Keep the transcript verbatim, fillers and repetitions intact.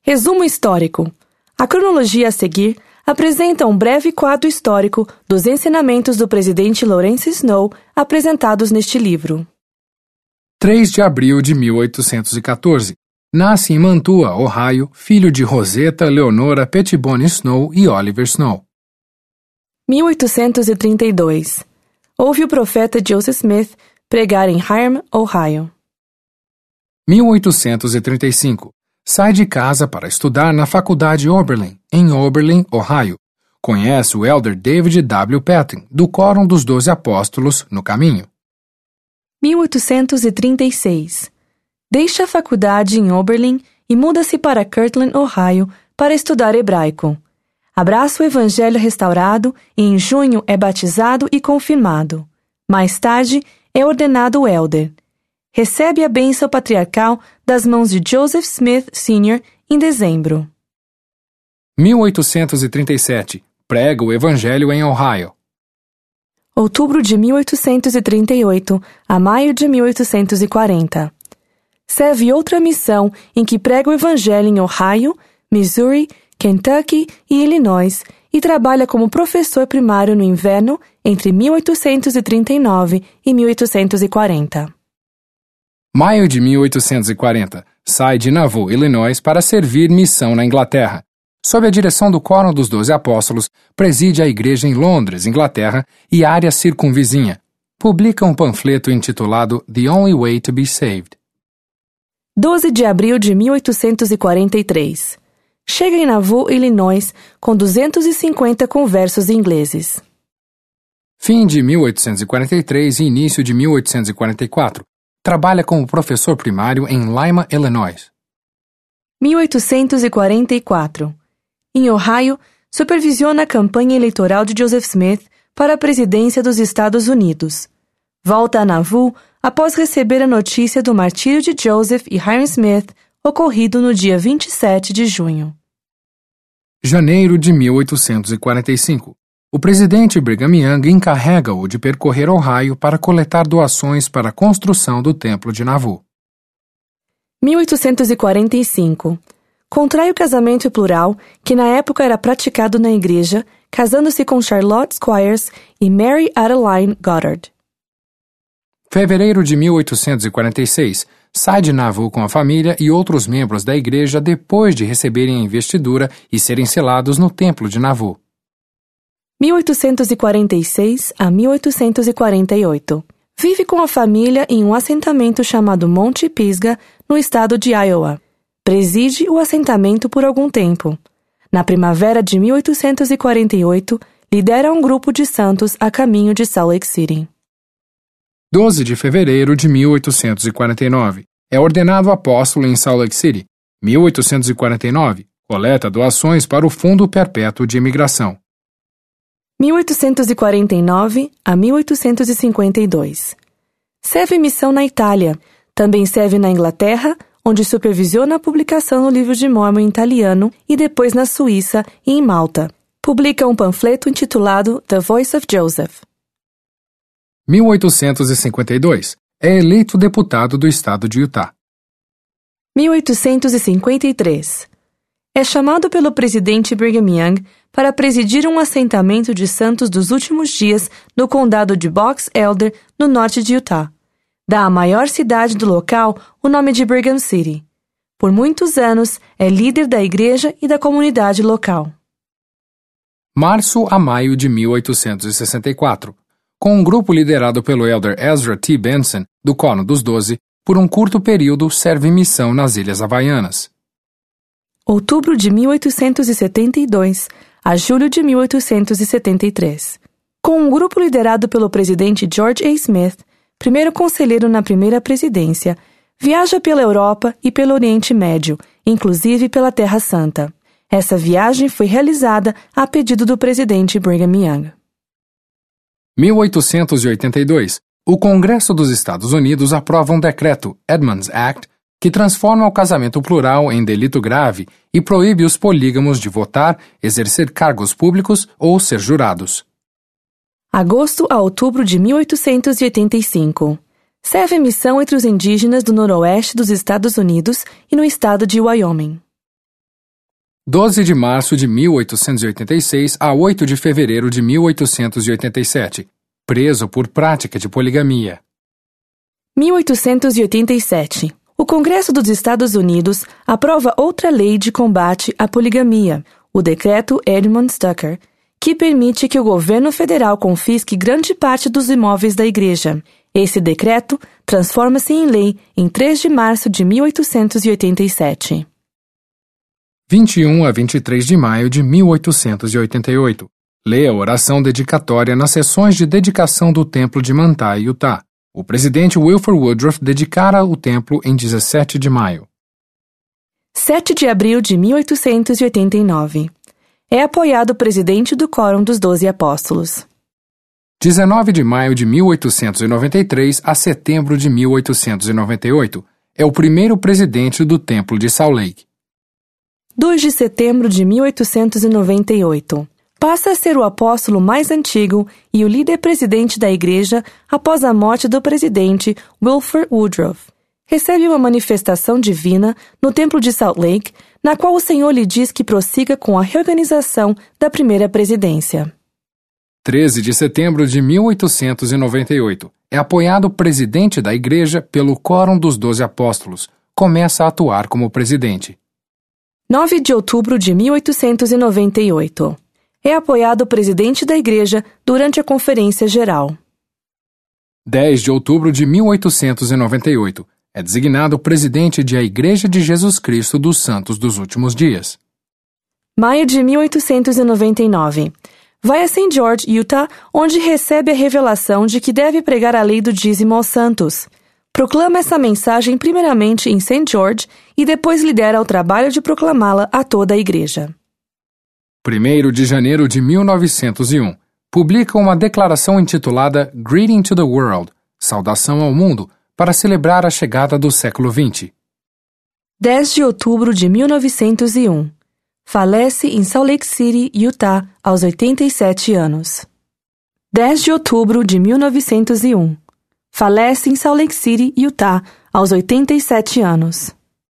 Resumo histórico. A cronologia a seguir apresenta um breve quadro histórico dos ensinamentos do presidente Laurence Snow apresentados neste livro. três de abril de mil oitocentos e quatorze. Nasce em Mantua, Ohio, filho de Rosetta Leonora Pettibone Snow e Oliver Snow. mil oitocentos e trinta e dois. Ouve o profeta Joseph Smith pregar em Hiram, Ohio. mil oitocentos e trinta e cinco. Sai de casa para estudar na Faculdade Oberlin, em Oberlin, Ohio. Conhece o elder David W. Patton, do Quórum dos Doze Apóstolos, no caminho. mil oitocentos e trinta e seis. Deixa a faculdade em Oberlin e muda-se para Kirtland, Ohio, para estudar hebraico. Abraça o Evangelho restaurado e em junho é batizado e confirmado. Mais tarde, é ordenado elder. Recebe a bênção patriarcal das mãos de Joseph Smith Sênior em dezembro. mil oitocentos e trinta e sete. Prega o Evangelho em Ohio. Outubro de mil oitocentos e trinta e oito a maio de mil oitocentos e quarenta. Serve outra missão em que prega o Evangelho em Ohio, Missouri, Kentucky e Illinois e trabalha como professor primário no inverno entre mil oitocentos e trinta e nove e mil oitocentos e quarenta. Maio de mil oitocentos e quarenta. Sai de Nauvoo, Illinois, para servir missão na Inglaterra. Sob a direção do Quórum dos Doze Apóstolos, preside a igreja em Londres, Inglaterra, e área circunvizinha. Publica um panfleto intitulado The Only Way to be Saved. doze de abril de mil oitocentos e quarenta e três. Chega em Nauvoo, Illinois, com duzentos e cinquenta conversos ingleses. Fim de mil oitocentos e quarenta e três e início de mil oitocentos e quarenta e quatro. Trabalha como professor primário em Lima, Illinois. mil oitocentos e quarenta e quatro. Em Ohio, supervisiona a campanha eleitoral de Joseph Smith para a presidência dos Estados Unidos. Volta a Nauvoo após receber a notícia do martírio de Joseph e Hiram Smith, ocorrido no dia vinte e sete de junho. Janeiro de mil oitocentos e quarenta e cinco. O presidente Brigham Young encarrega-o de percorrer Ohio para coletar doações para a construção do Templo de Nauvoo. mil oitocentos e quarenta e cinco. Contrai o casamento plural, que na época era praticado na igreja, casando-se com Charlotte Squires e Mary Adeline Goddard. Fevereiro de mil oitocentos e quarenta e seis. Sai de Nauvoo com a família e outros membros da igreja depois de receberem a investidura e serem selados no Templo de Nauvoo. mil oitocentos e quarenta e seis a mil oitocentos e quarenta e oito. Vive com a família em um assentamento chamado Monte Pisgah, no estado de Iowa. Preside o assentamento por algum tempo. Na primavera de mil oitocentos e quarenta e oito, lidera um grupo de santos a caminho de Salt Lake City. doze de fevereiro de mil oitocentos e quarenta e nove. É ordenado apóstolo em Salt Lake City. mil oitocentos e quarenta e nove. Coleta doações para o Fundo Perpétuo de Imigração. mil oitocentos e quarenta e nove a mil oitocentos e cinquenta e dois. Serve missão na Itália. Também serve na Inglaterra, onde supervisiona a publicação do Livro de Mórmon em italiano e depois na Suíça e em Malta. Publica um panfleto intitulado The Voice of Joseph. mil oitocentos e cinquenta e dois. É eleito deputado do estado de Utah. mil oitocentos e cinquenta e três. É chamado pelo presidente Brigham Young para presidir um assentamento de santos dos últimos dias no condado de Box Elder, no norte de Utah. Dá à maior cidade do local o nome de Brigham City. Por muitos anos, é líder da igreja e da comunidade local. Março a maio de mil oitocentos e sessenta e quatro. Com um grupo liderado pelo elder Ezra T. Benson, do Quórum dos Doze, por um curto período serve missão nas Ilhas Havaianas. Outubro de mil oitocentos e setenta e dois a julho de mil oitocentos e setenta e três. Com um grupo liderado pelo presidente George A. Smith, primeiro conselheiro na primeira presidência, viaja pela Europa e pelo Oriente Médio, inclusive pela Terra Santa. Essa viagem foi realizada a pedido do presidente Brigham Young. mil oitocentos e oitenta e dois. O Congresso dos Estados Unidos aprova um decreto, Edmunds Act, que transforma o casamento plural em delito grave e proíbe os polígamos de votar, exercer cargos públicos ou ser jurados. Agosto a outubro de mil oitocentos e oitenta e cinco. Serve missão entre os indígenas do noroeste dos Estados Unidos e no estado de Wyoming. doze de março de mil oitocentos e oitenta e seis a oito de fevereiro de mil oitocentos e oitenta e sete. Preso por prática de poligamia. mil oitocentos e oitenta e sete. O Congresso dos Estados Unidos aprova outra lei de combate à poligamia, o Decreto Edmunds-Tucker, que permite que o governo federal confisque grande parte dos imóveis da igreja. Esse decreto transforma-se em lei em três de março de mil oitocentos e oitenta e sete. vinte e um a vinte e três de maio de mil oitocentos e oitenta e oito. Lê a oração dedicatória nas sessões de dedicação do Templo de Manti, Utah. O presidente Wilford Woodruff dedicara o templo em dezessete de maio. sete de abril de mil oitocentos e oitenta e nove. É apoiado presidente do Quórum dos Doze Apóstolos. dezenove de maio de mil oitocentos e noventa e três a setembro de mil oitocentos e noventa e oito. É o primeiro presidente do Templo de Salt Lake. dois de setembro de mil oitocentos e noventa e oito. Passa a ser o apóstolo mais antigo e o líder presidente da igreja após a morte do presidente Wilford Woodruff. Recebe uma manifestação divina no Templo de Salt Lake, na qual o Senhor lhe diz que prossiga com a reorganização da primeira presidência. treze de setembro de mil oitocentos e noventa e oito. É apoiado presidente da igreja pelo Quórum dos Doze Apóstolos. Começa a atuar como presidente. nove de outubro de mil oitocentos e noventa e oito. É apoiado presidente da igreja durante a Conferência Geral. dez de outubro de mil oitocentos e noventa e oito. É designado presidente de a Igreja de Jesus Cristo dos Santos dos Últimos Dias. maio de mil oitocentos e noventa e nove. Vai a Saint George, Utah, onde recebe a revelação de que deve pregar a lei do dízimo aos santos. Proclama essa mensagem primeiramente em Saint George e depois lidera o trabalho de proclamá-la a toda a igreja. primeiro de janeiro de mil novecentos e um. Publica uma declaração intitulada Greeting to the World, Saudação ao Mundo, para celebrar a chegada do século vinte. dez de outubro de mil novecentos e um. Falece em Salt Lake City, Utah, aos oitenta e sete anos. dez de outubro de mil novecentos e um. Falece em Salt Lake City, Utah, aos oitenta e sete anos.